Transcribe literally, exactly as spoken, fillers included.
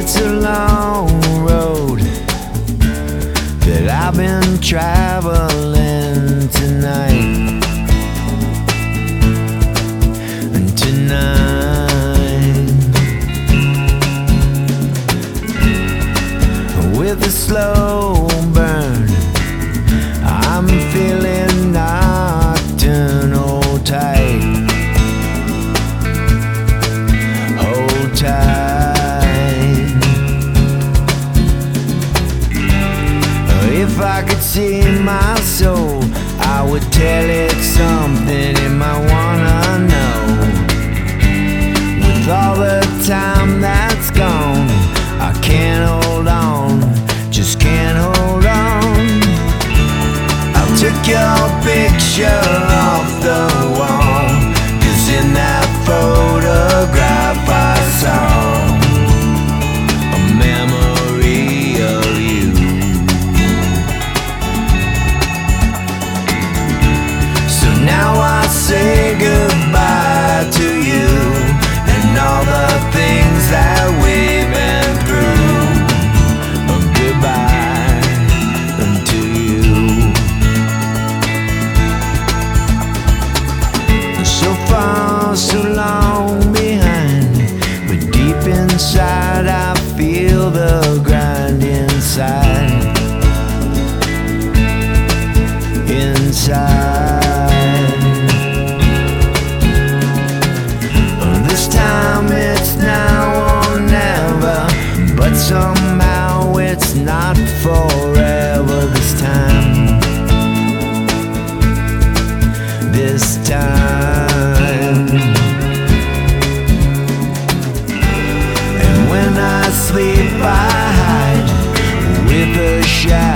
It's a long road that I've been traveling tonight. And tonight, with a slow burn, I'm feeling nocturnal tight. Hold tight. If I could see my soul, I would tell it something it might wanna know. With all the time that's gone, I can't hold on, just can't hold on. I took your picture off the wall, 'cause in that photograph I saw a memory of you. So now I say goodbye to you and all the things that we've been through. Goodbye to you. So far, so long behind, but deep inside I feel the grind inside. Inside. This time it's now or never, but somehow it's not forever this time. This time. And when I sleep I hide with a shadow